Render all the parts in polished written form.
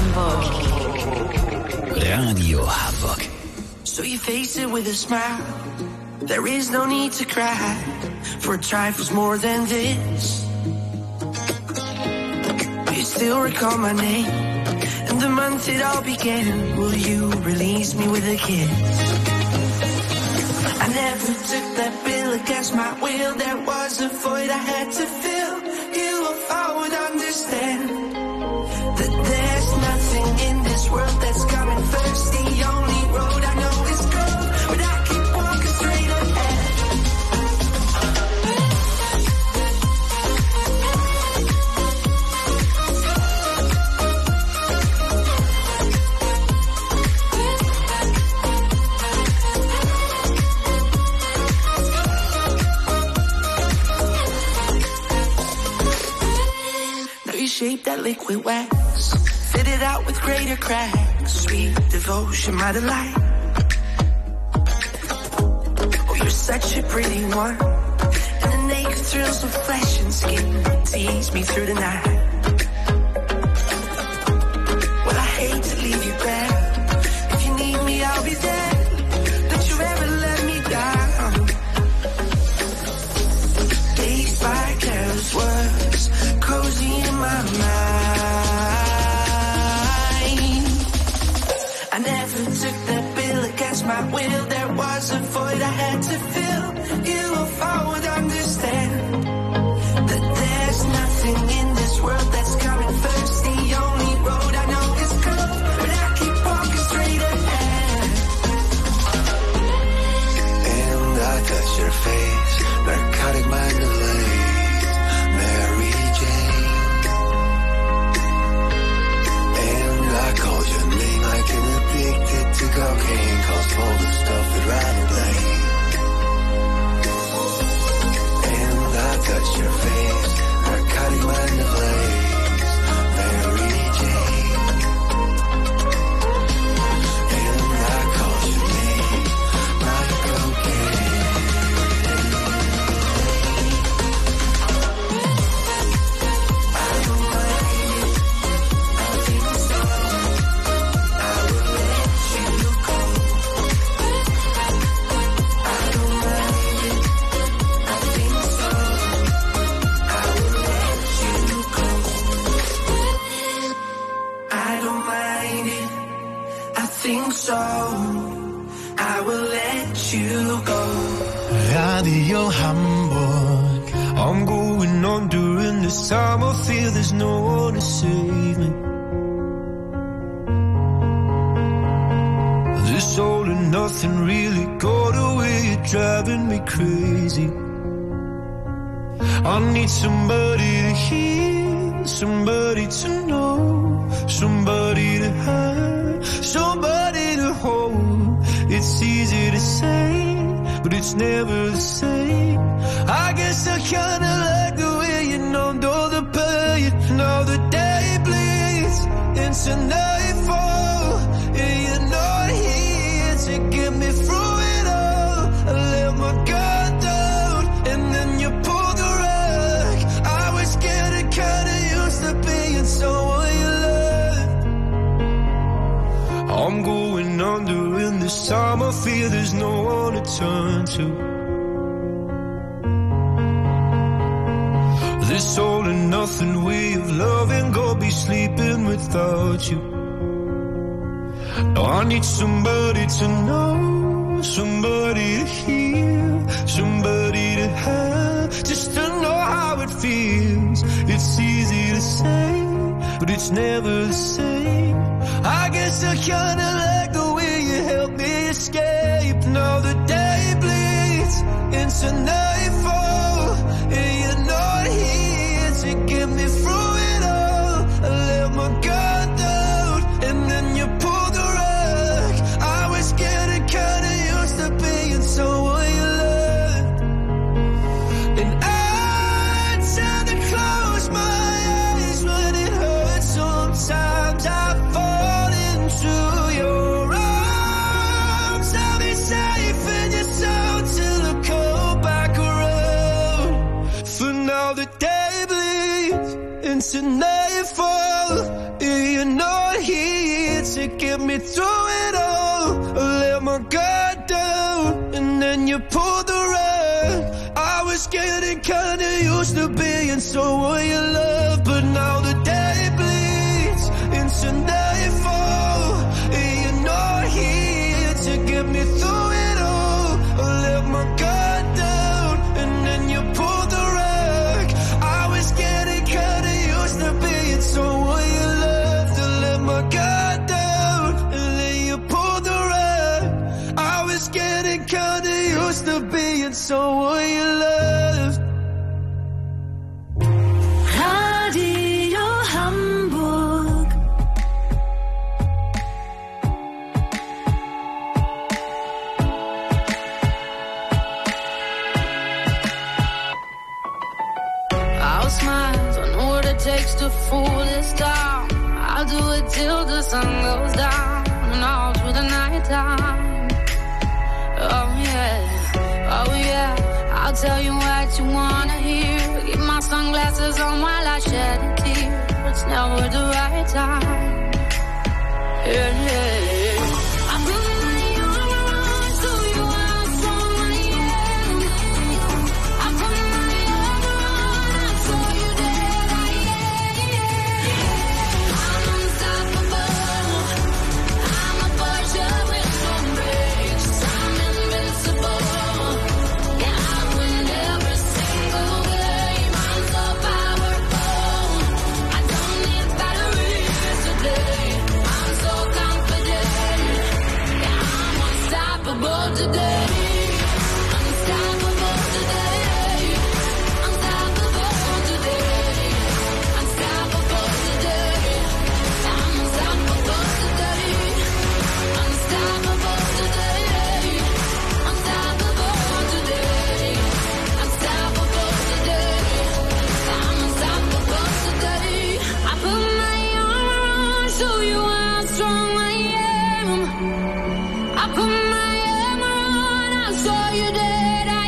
Hamburg. Radio Hamburg. So you face it with a smile. There is no need to cry, for trifles more than this. You still recall my name and the month it all began. Will you release me with a kiss? I never took that bill against my will. There was a void I had to fill. You or I would understand that there's nothing in this world that's coming first. The only road I know is gold, but I keep walking straight ahead. Shape that liquid wax, fit it out with greater cracks. Sweet devotion, my delight. Oh, you're such a pretty one, and the naked thrills of flesh and skin tease me through the night. Well, I hate to leave you back. If you need me, I'll be there. Don't you ever let me down. Dazed by careless words, cozy in my mind. I never took that bill against my will. There was a void I had to fill. You if I would understand that there's nothing in this world that's coming first. The only road I know is gold, but I keep walking straight ahead. And I touch your face, narcotic mind delays, Mary Jane. I called your name like an addicted to cocaine, cause all the stuff that I'd blame. And I touched your face, narcotic mind ablaze, Mary Jane. And I called your name like cocaine. I don't mind it, I think so. So I will let you go. Radio Hamburg. I'm going on during this time. I feel there's no one to save me. This all and nothing really got away. You're driving me crazy. I need somebody to hear, somebody to know, somebody to have, somebody to hold. It's easy to say, but it's never the same. I guess I kinda like the way you numbed all the pain. Now the day bleeds into nightfall, and you're not here to get me through it all. I let my guard down, and then you pulled the rug. I was getting kinda used to being someone you loved. I'm going under in this time. I feel there's no one to turn to. This all and nothing way of loving, go be sleeping without you. Now I need somebody to know, somebody to hear, somebody to have, just to know how it feels. It's easy to say, but it's never the same. I guess I kinda like the way you help me escape. Now the day bleeds into nightfall, and you're not here to get me through it all. I let my guard down, and then you pulled the rug. I was getting kinda used to being someone you loved. And I tend to close my eyes when it hurts. Sometimes I fall into your arms. I'll be safe in your soul till I come back around. For now the day bleeds into nightfall, and you're not here me through it all. I let my guard down, and then you pulled the rug. I was getting kinda used to being someone you love, but now the day bleeds into nightfall, and you're not here to get me through it all. I let my guard down, and then you pulled the rug. I was getting kinda used to being someone you love, to let my guard down, and then you pulled the rug. I was getting kinda used to being someone you loved. Radio Hamburg. I'll smile, I know what it takes to fool this town. I'll do it till the sun goes down and all through the night time. Oh yeah, I'll tell you what you wanna hear. Keep my sunglasses on while I shed a tear. It's never the right time. Yeah. I put my arms so you are someone I am. I put my arms so you that I am. I'm unstoppable. I'm a Porsche with no brakes. I'm invincible. Yeah, I win every single game. I'm so powerful. I don't need batteries today. I'm so confident. Yeah, I'm unstoppable today. Unstoppable today. Unstoppable today. Unstoppable today. I'm unstoppable today. Unstoppable today. Unstoppable today. Unstoppable today. I'm unstoppable today. I put my armor on, show you how strong I am. I put my armor on, I'll show you that I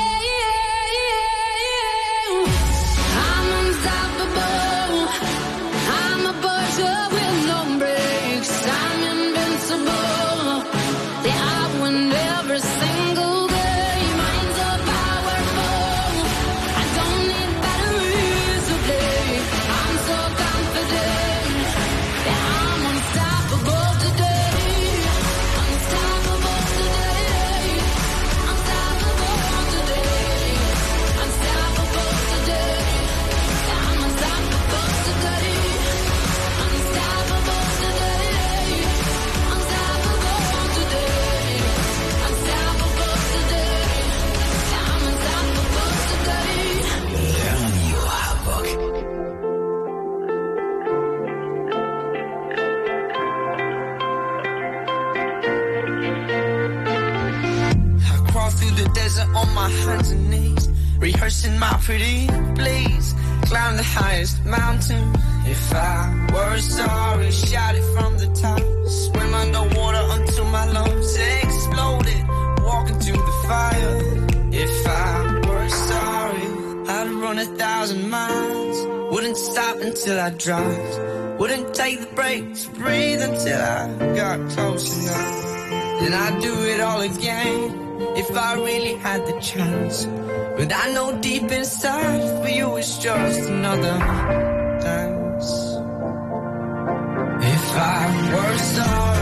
am. I'm unstoppable. I'm a Porsche with no brakes. I'm invincible. Yeah, I win every single game. I'm so powerful. I don't need batteries to play. I'm so confident. Yeah, I'm unstoppable today. Unstoppable today. Unstoppable today. Unstoppable today. I'm unstoppable today. Unstoppable today. Unstoppable today. Unstoppable today. I'm unstoppable today. Radio Hamburg. I crawl through the desert on my hands and knees, rehearsing my pretty please. Climb the highest mountain. If I were sorry, shout it from the top. Swim underwater until my lungs exploded. Walk into the fire. If I were sorry, I'd run 1,000 miles. Wouldn't stop until I dropped. Wouldn't take the break to breathe until I got close enough. Then I'd do it all again if I really had the chance. But I know deep inside for you it's just another dance. If I were sorry,